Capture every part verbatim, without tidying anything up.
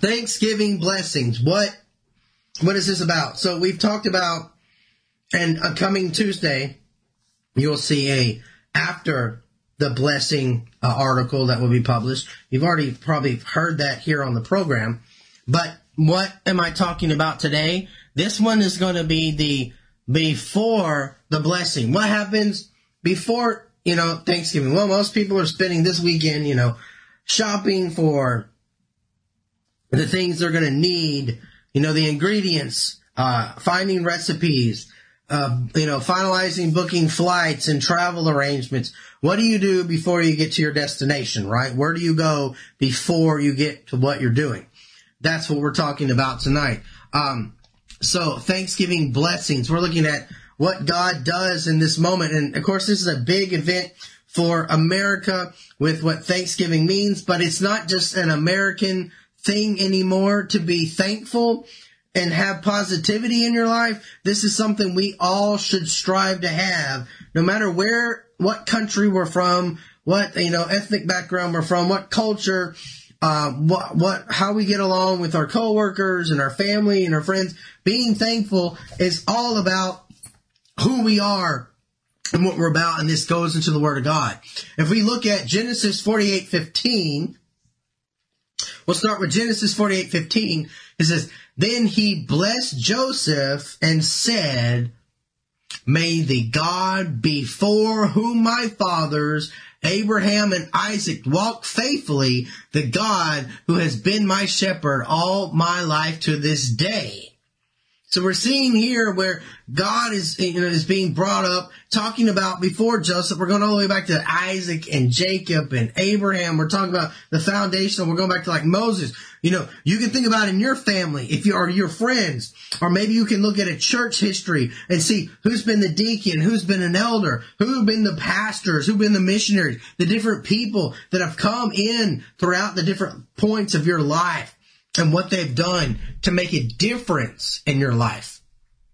Thanksgiving blessings. What, what is this about? So we've talked about, and uh, coming Tuesday, you'll see a after the blessing uh, article that will be published. You've already probably heard that here on the program. But what am I talking about today? This one is going to be the before the blessing. What happens before, you know, Thanksgiving? Well, most people are spending this weekend, you know, shopping for the things they're going to need, you know, the ingredients, uh, finding recipes, uh, you know, finalizing booking flights and travel arrangements. What do you do before you get to your destination, right? Where do you go before you get to what you're doing? That's what we're talking about tonight. Um, so Thanksgiving blessings. We're looking at what God does in this moment. And of course, this is a big event for America with what Thanksgiving means, but it's not just an American thing anymore to be thankful and have positivity in your life. This is something we all should strive to have, no matter where, what country we're from, what, you know, ethnic background we're from, what culture, uh, what, what, how we get along with our coworkers and our family and our friends. Being thankful is all about who we are and what we're about, and this goes into the Word of God. If we look at Genesis forty-eight fifteen, we'll start with Genesis forty-eight fifteen. It says, "Then he blessed Joseph and said, 'May the God before whom my fathers Abraham and Isaac walked faithfully, the God who has been my shepherd all my life to this day.'" So we're seeing here where God is, you know, is being brought up, talking about before Joseph. We're going all the way back to Isaac and Jacob and Abraham. We're talking about the foundation. We're going back to like Moses. You know, you can think about in your family, if you are your friends, or maybe you can look at a church history and see who's been the deacon, who's been an elder, who've been the pastors, who've been the missionaries, the different people that have come in throughout the different points of your life, and what they've done to make a difference in your life.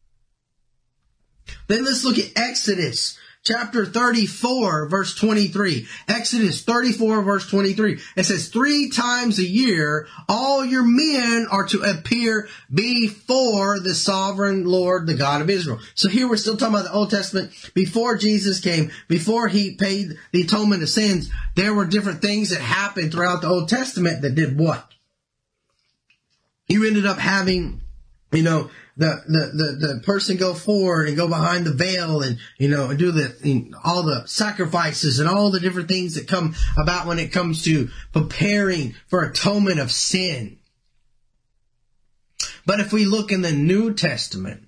Then let's look at Exodus chapter thirty-four, verse twenty-three. Exodus thirty-four, verse twenty-three. It says, "Three times a year, all your men are to appear before the sovereign Lord, the God of Israel." So here we're still talking about the Old Testament. Before Jesus came, before he paid the atonement of sins, there were different things that happened throughout the Old Testament that did what? You ended up having, you know, the, the, the, the person go forward and go behind the veil and, you know, and do the, you know, all the sacrifices and all the different things that come about when it comes to preparing for atonement of sin. But if we look in the New Testament,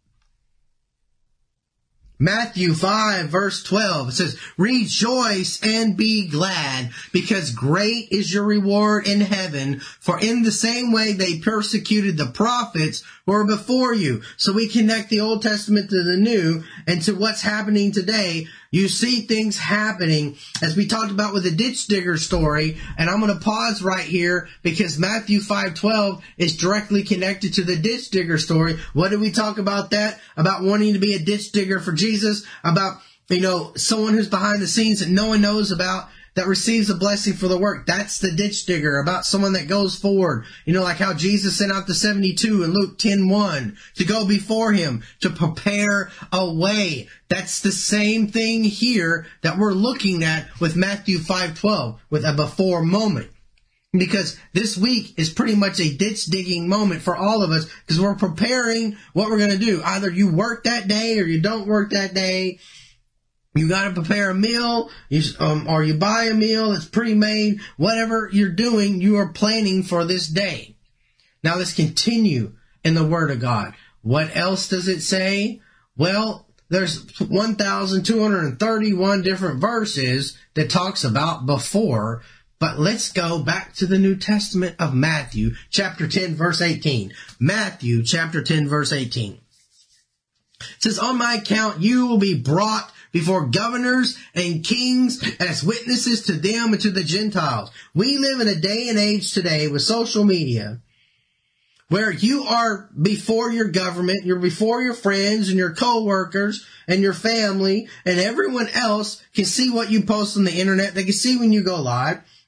Matthew five, verse twelve, it says, "Rejoice and be glad, because great is your reward in heaven, for in the same way they persecuted the prophets who were before you." So we connect the Old Testament to the New and to what's happening today. You see things happening, as we talked about with the ditch digger story, and I'm going to pause right here because Matthew five twelve is directly connected to the ditch digger story. What did we talk about that? About wanting to be a ditch digger for Jesus, about, you know, someone who's behind the scenes that no one knows about, that receives a blessing for the work. That's the ditch digger, about someone that goes forward. You know, like how Jesus sent out the seventy-two in Luke ten one to go before him, to prepare a way. That's the same thing here that we're looking at with Matthew five twelve, with a before moment. Because this week is pretty much a ditch digging moment for all of us, because we're preparing what we're going to do. Either you work that day or you don't work that day. You got to prepare a meal, you, um, or you buy a meal that's pre-made. Whatever you're doing, you are planning for this day. Now let's continue in the Word of God. What else does it say? Well, there's one thousand two hundred thirty-one different verses that talks about before. But let's go back to the New Testament of Matthew, chapter ten, verse eighteen. Matthew, chapter ten, verse eighteen. It says, "On my account you will be brought before governors and kings as witnesses to them and to the Gentiles." We live in a day and age today with social media where you are before your government, you're before your friends and your coworkers and your family, and everyone else can see what you post on the internet. They can see when you go live.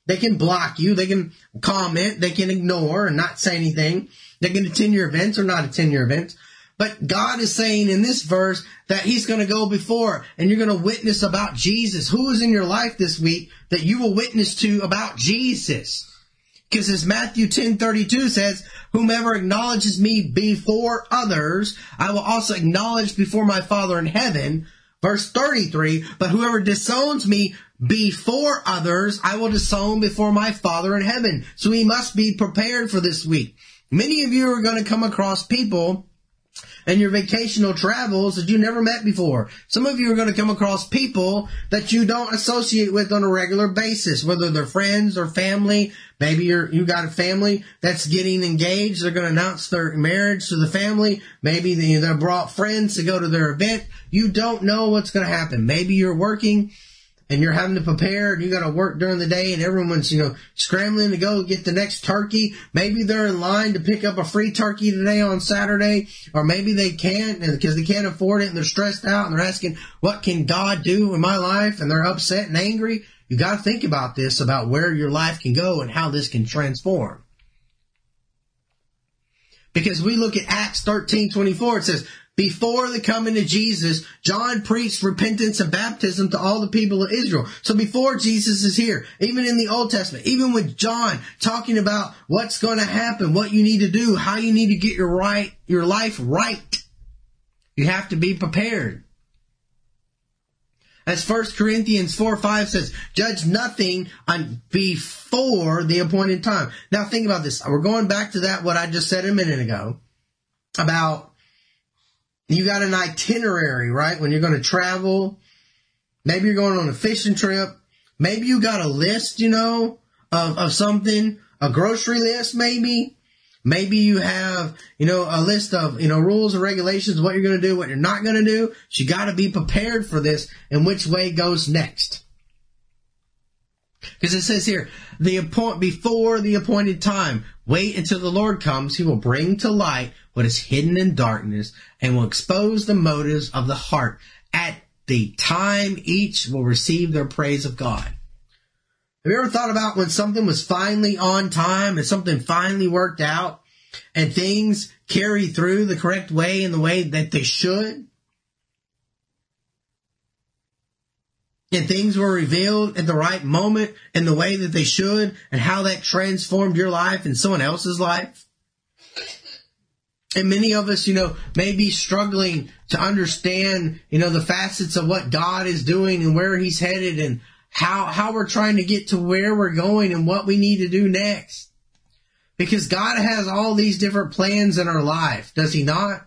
They can block you. They can comment. They can ignore and not say anything. They can attend your events or not attend your events. But God is saying in this verse that he's going to go before and you're going to witness about Jesus. Who is in your life this week that you will witness to about Jesus? Because as Matthew ten thirty-two says, whomever acknowledges me before others, I will also acknowledge before my Father in heaven. Verse thirty-three, but whoever disowns me before others, I will disown before my Father in heaven. So we must be prepared for this week. Many of you are going to come across people in your vacational travels that you never met before. Some of you are going to come across people that you don't associate with on a regular basis, whether they're friends or family. Maybe you're, you got a family that's getting engaged. They're going to announce their marriage to the family. Maybe they, they brought friends to go to their event. You don't know what's going to happen. Maybe you're working and you're having to prepare and you got to work during the day and everyone's, you know, scrambling to go get the next turkey. Maybe they're in line to pick up a free turkey today on Saturday, or maybe they can't because they can't afford it and they're stressed out and they're asking, what can God do in my life? And they're upset and angry. You got to think about this, about where your life can go and how this can transform. Because we look at Acts thirteen twenty-four, it says, before the coming of Jesus, John preached repentance and baptism to all the people of Israel. So before Jesus is here, even in the Old Testament, even with John talking about what's going to happen, what you need to do, how you need to get your right, your life right, you have to be prepared. As First Corinthians four five says, judge nothing on before the appointed time. Now think about this. We're going back to that, what I just said a minute ago, about you got an itinerary, right? When you're going to travel, maybe you're going on a fishing trip. Maybe you got a list, you know, of, of something, a grocery list, maybe. Maybe you have, you know, a list of, you know, rules and regulations, what you're going to do, what you're not going to do. So you got to be prepared for this and which way goes next. Because it says here, the appoint before the appointed time, wait until the Lord comes. He will bring to light what is hidden in darkness and will expose the motives of the heart. At the time, each will receive their praise of God. Have you ever thought about when something was finally on time and something finally worked out and things carry through the correct way in the way that they should? And things were revealed at the right moment in the way that they should, and how that transformed your life and someone else's life. And many of us, you know, may be struggling to understand, you know, the facets of what God is doing and where he's headed and how, how we're trying to get to where we're going and what we need to do next. Because God has all these different plans in our life, does he not?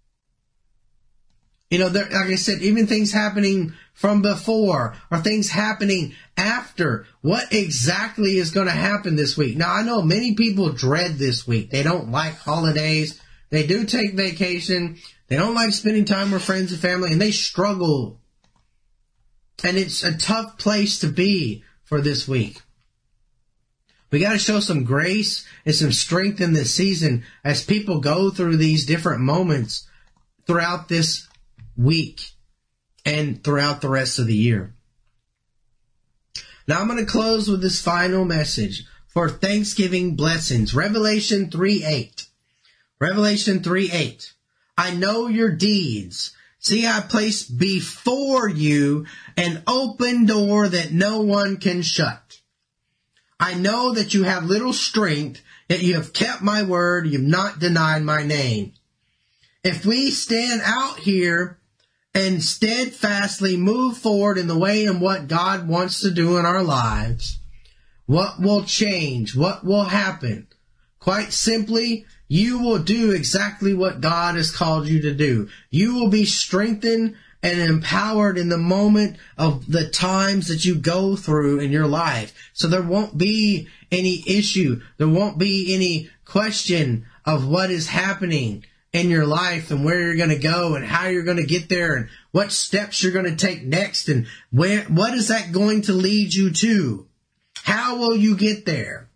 You know, there, like I said, even things happening from before or things happening after. What exactly is going to happen this week? Now, I know many people dread this week. They don't like holidays. They do take vacation. They don't like spending time with friends and family, and they struggle. And it's a tough place to be for this week. We got to show some grace and some strength in this season as people go through these different moments throughout this week and throughout the rest of the year. Now I'm going to close with this final message for Thanksgiving blessings. Revelation three eight. Revelation three eight. I know your deeds. See, I place before you an open door that no one can shut. I know that you have little strength, yet you have kept my word. You have not denied my name. If we stand out here and steadfastly move forward in the way and what God wants to do in our lives, what will change? What will happen? Quite simply, you will do exactly what God has called you to do. You will be strengthened and empowered in the moment of the times that you go through in your life. So there won't be any issue. There won't be any question of what is happening in your life and where you're going to go and how you're going to get there and what steps you're going to take next and where, what is that going to lead you to? How will you get there?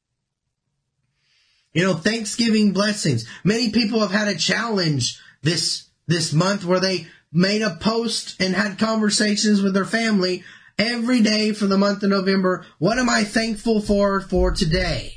You know, Thanksgiving blessings. Many people have had a challenge this, this month where they made a post and had conversations with their family every day for the month of November. What am I thankful for for today?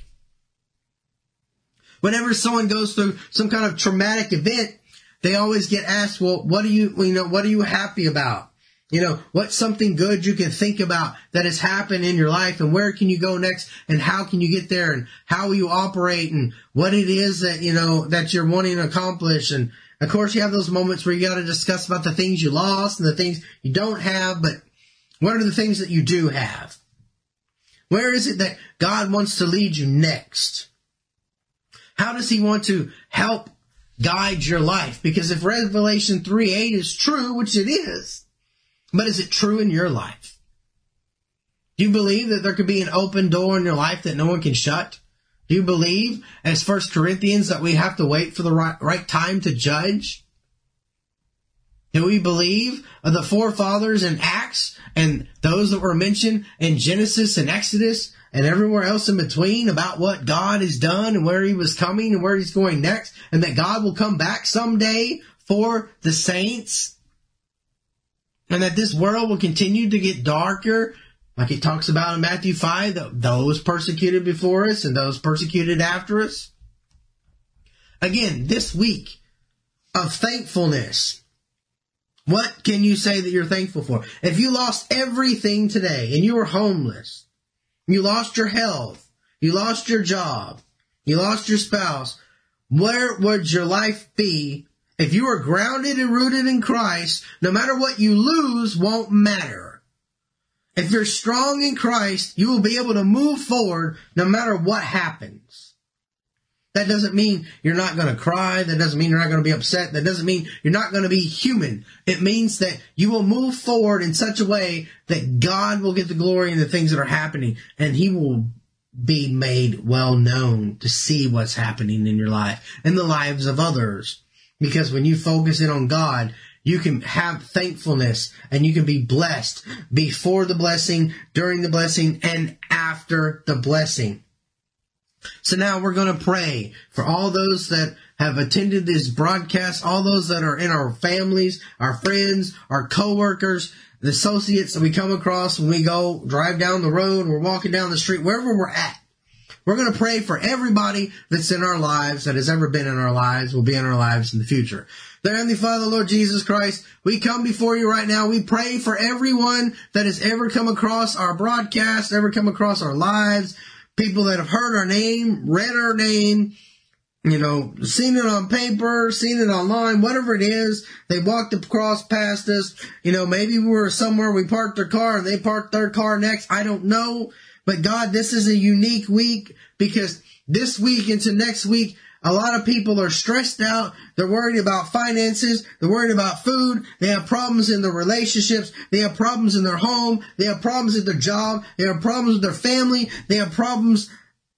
Whenever someone goes through some kind of traumatic event, they always get asked, well, what are you, you know, what are you happy about? You know, what's something good you can think about that has happened in your life, and where can you go next, and how can you get there, and how will you operate, and what it is that, you know, that you're wanting to accomplish. And of course you have those moments where you got to discuss about the things you lost and the things you don't have, but what are the things that you do have? Where is it that God wants to lead you next? How does he want to help guide your life? Because if Revelation three eight is true, which it is, but is it true in your life? Do you believe that there could be an open door in your life that no one can shut? Do you believe, as First Corinthians, that we have to wait for the right, right time to judge? Do we believe of the forefathers in Acts and those that were mentioned in Genesis and Exodus and everywhere else in between about what God has done and where he was coming and where he's going next, and that God will come back someday for the saints, and that this world will continue to get darker, like it talks about in Matthew five, that those persecuted before us and those persecuted after us? Again, this week of thankfulness, what can you say that you're thankful for? If you lost everything today and you were homeless, you lost your health, you lost your job, you lost your spouse, where would your life be if you were grounded and rooted in Christ? No matter what you lose won't matter. If you're strong in Christ, you will be able to move forward no matter what happens. That doesn't mean you're not going to cry. That doesn't mean you're not going to be upset. That doesn't mean you're not going to be human. It means that you will move forward in such a way that God will get the glory in the things that are happening, and he will be made well known to see what's happening in your life and the lives of others. Because when you focus in on God, you can have thankfulness and you can be blessed before the blessing, during the blessing, and after the blessing. So now we're going to pray for all those that have attended this broadcast, all those that are in our families, our friends, our co-workers, the associates that we come across when we go drive down the road, we're walking down the street, wherever we're at. We're going to pray for everybody that's in our lives, that has ever been in our lives, will be in our lives in the future. Dear Heavenly Father, Lord Jesus Christ, we come before you right now. We pray for everyone that has ever come across our broadcast, ever come across our lives, people that have heard our name, read our name, you know, seen it on paper, seen it online, whatever it is. They walked across past us. You know, maybe we were somewhere, we parked their car and they parked their car next. I don't know. But God, this is a unique week, because this week into next week, a lot of people are stressed out. They're worried about finances. They're worried about food. They have problems in their relationships. They have problems in their home. They have problems at their job. They have problems with their family. They have problems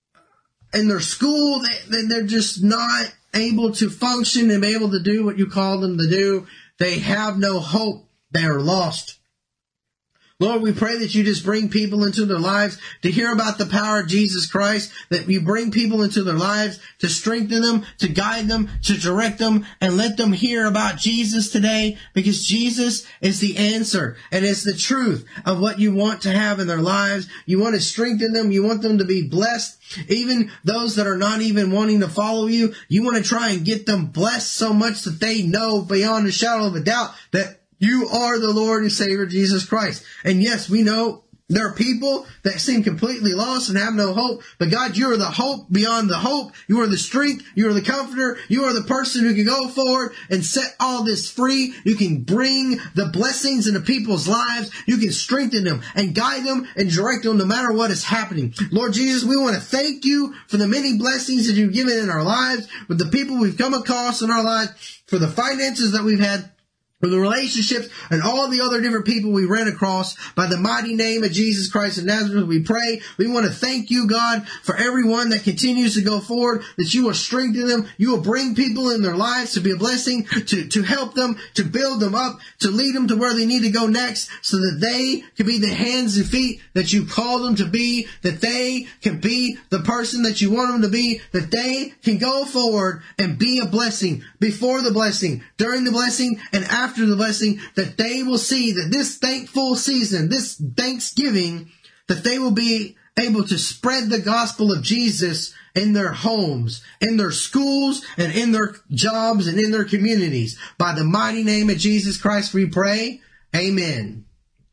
in their school. They, they're just not able to function and be able to do what you call them to do. They have no hope. They are lost. Lord, we pray that you just bring people into their lives to hear about the power of Jesus Christ, that you bring people into their lives to strengthen them, to guide them, to direct them, and let them hear about Jesus today, because Jesus is the answer and it's the truth of what you want to have in their lives. You want to strengthen them. You want them to be blessed. Even those that are not even wanting to follow you, you want to try and get them blessed so much that they know beyond a shadow of a doubt that you are the Lord and Savior, Jesus Christ. And yes, we know there are people that seem completely lost and have no hope. But God, you are the hope beyond the hope. You are the strength. You are the comforter. You are the person who can go forward and set all this free. You can bring the blessings into people's lives. You can strengthen them and guide them and direct them no matter what is happening. Lord Jesus, we want to thank you for the many blessings that you've given in our lives, with the people we've come across in our lives, for the finances that we've had, for the relationships and all the other different people we ran across. By the mighty name of Jesus Christ of Nazareth, we pray. We want to thank you, God, for everyone that continues to go forward, that you will strengthen them. You will bring people in their lives to be a blessing, to, to help them, to build them up, to lead them to where they need to go next, so that they can be the hands and feet that you call them to be, that they can be the person that you want them to be, that they can go forward and be a blessing before the blessing, during the blessing, and after after the blessing, that they will see that this thankful season, this Thanksgiving, that they will be able to spread the gospel of Jesus in their homes, in their schools, and in their jobs, and in their communities. By the mighty name of Jesus Christ we pray. Amen.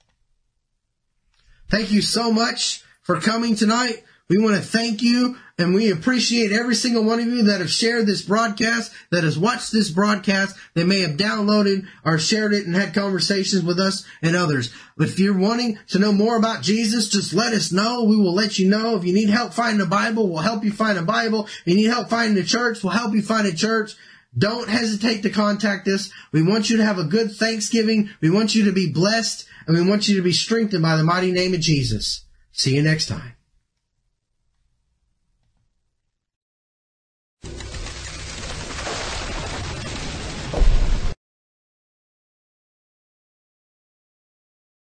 Thank you so much for coming tonight. We want to thank you, and we appreciate every single one of you that have shared this broadcast, that has watched this broadcast, that may have downloaded or shared it and had conversations with us and others. If you're wanting to know more about Jesus, just let us know. We will let you know. If you need help finding a Bible, we'll help you find a Bible. If you need help finding a church, we'll help you find a church. Don't hesitate to contact us. We want you to have a good Thanksgiving. We want you to be blessed, and we want you to be strengthened by the mighty name of Jesus. See you next time.